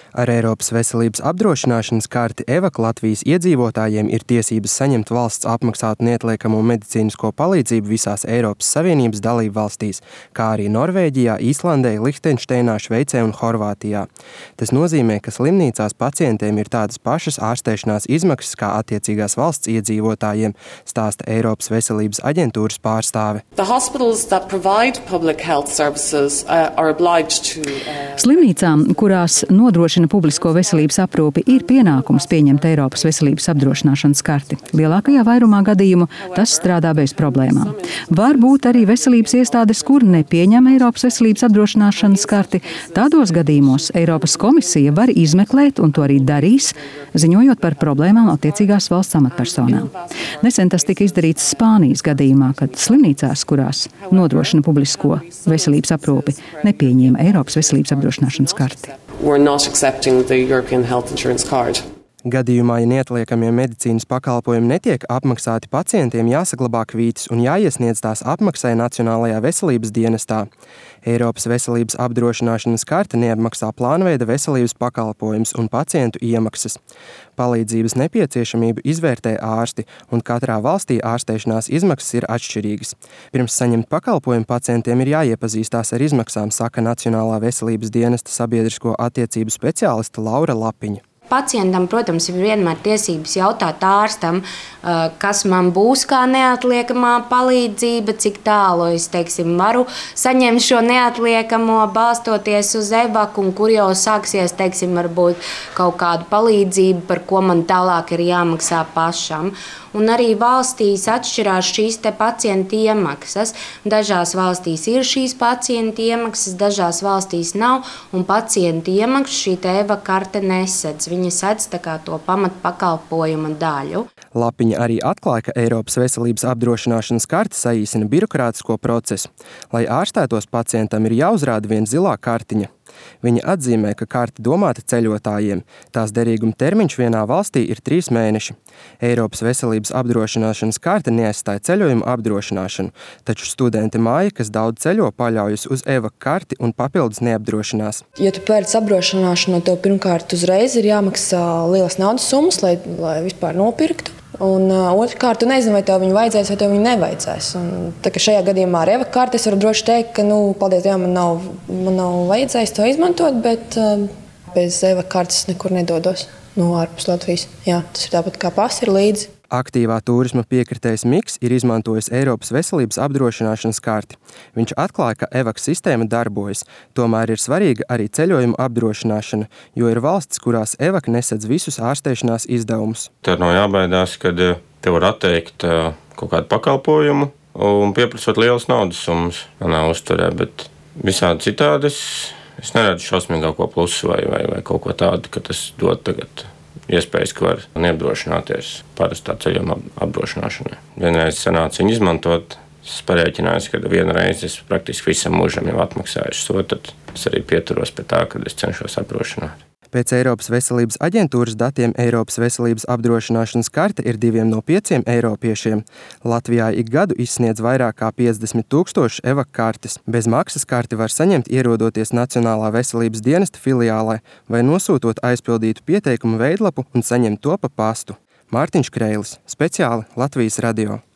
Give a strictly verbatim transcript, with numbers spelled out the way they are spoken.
Ar Eiropas veselības apdrošināšanas karti EVAK Latvijas iedzīvotājiem ir tiesības saņemt valsts apmaksātu neatliekamo medicīnisko palīdzību visās Eiropas Savienības dalību valstīs, kā arī Norvēģijā, Īslandē, Lihtenšteinā, Šveicē un Horvātijā. Tas nozīmē, ka slimnīcās pacientiem ir tādas pašas ārstēšanās izmaksas kā attiecīgās valsts iedzīvotājiem, stāsta Eiropas veselības aģentūras pārstāve. Slimnīcām, kurās nodrošina publisko veselības aprūpi, ir pienākums pieņemt Eiropas veselības apdrošināšanas karti. Lielākajā vairumā gadījumu tas strādā bez problēmām. Var būt arī veselības iestādes, kur nepieņem Eiropas veselības apdrošināšanas karti. Tādos gadījumos Eiropas komisija var izmeklēt, un to arī darīs, ziņojot par problēmām attiecīgās valsts amatpersonām. Nesen tas tika izdarīts Spānijas gadījumā, kad slimnīcās, kurās nodrošina publisko veselības aprūpi, nepieņēma Eiropas veselības apdrošināšanas karti. Gadījumā, ja neatliekamie medicīnas pakalpojumi netiek apmaksāti, pacientiem jāsaglabā kvītis un jāiesniedz tās apmaksai Nacionālajā veselības dienestā. Eiropas veselības apdrošināšanas karte neapmaksā plānveida veselības pakalpojumus un pacientu iemaksas. Palīdzības nepieciešamību izvērtē ārsti, un katrā valstī ārstēšanās izmaksas ir atšķirīgas. Pirms saņemt pakalpojumu pacientiem ir jāiepazīstās ar izmaksām, saka Nacionālā veselības dienesta sabiedrisko attiecību speciāliste Laura Lapiņa. Pacientam, protams, ir vienmēr tiesības jautāt ārstam, kas man būs kā neatliekamā palīdzība, cik tālu es, teiksim, varu saņemt šo neatliekamo, balstoties uz EVAK, un kur jau sāksies, teiksim, varbūt kaut kādu palīdzību, par ko man tālāk ir jāmaksā pašam. Un arī valstīs atšķirās šīs te pacienta iemaksas. Dažās valstīs ir šīs pacienta iemaksas, dažās valstīs nav, un pacienta iemaksas šī te EVAK karte nesedz. Viņa sedz tā kā to pamatpakalpojuma daļu. Lapiņa arī atklāja, ka Eiropas veselības apdrošināšanas karte saīsina birokrātisko procesu. Lai ārstētos, pacientam ir jāuzrāda viena zilā kartiņa. Viņa atzīmē, ka karte domāta ceļotājiem. Tās derīguma termiņš vienā valstī ir trīs mēneši. Eiropas veselības apdrošināšanas karte neaizstāja ceļojumu apdrošināšanu, taču studenti māja, kas daudz ceļo, paļaujas uz EVAK karti un papildus neapdrošinās. Ja tu pērc apdrošināšanu, tev pirmkārt uzreiz ir jāmaksā lielas naudas summas, lai, lai vispār nopirktu. Un uh, otrkārt, tu nezini, vai tev viņu vajadzēs, vai tev viņu nevajadzēs. Un, tā kā šajā gadījumā ar EVAK karti es varu droši teikt, ka, nu, paldies Dievam, man nav, man nav vajadzējis to izmantot, bet uh, bez EVAK kartes nekur nedodos no ārpus Latvijas. Jā, tas ir tāpat kā pasi ir līdzi. Aktīvā turisma piekritējs Miks ir izmantojis Eiropas veselības apdrošināšanas karti. Viņš atklāja, ka EVAK sistēma darbojas, tomēr ir svarīga arī ceļojuma apdrošināšana, jo ir valstis, kurās EVAK nesedz visus ārstēšanās izdevumus. Tad nav jābaidās, kad te var atteikt kaut kādu pakalpojumu un pieprasot lielas naudas summas manā uzturē, bet visādi citādi es, es neredzu šausmīgāko plusu vai, vai, vai kaut ko tādu, ka tas dod tagad iespējas, ka var neapdrošināties parastā ceļojuma apdrošināšanai. Vienreiz sanāca viņu izmantot, es parēķinājos, ka vienu reizi es praktiski visam mūžam jau atmaksāju šo, tad es arī pieturos pie tā, kad es cenšos apdrošināt. Pēc Eiropas veselības aģentūras datiem Eiropas veselības apdrošināšanas karte ir diviem no pieciem eiropiešiem. Latvijā ik gadu izsniedz vairāk kā piecdesmit tūkstoši EVAK kartes. Bez maksas karti var saņemt, ierodoties Nacionālā veselības dienesta filiālē vai nosūtot aizpildītu pieteikumu veidlapu un saņemt to pa pastu. Mārtiņš Kreilis, speciāli Latvijas radio.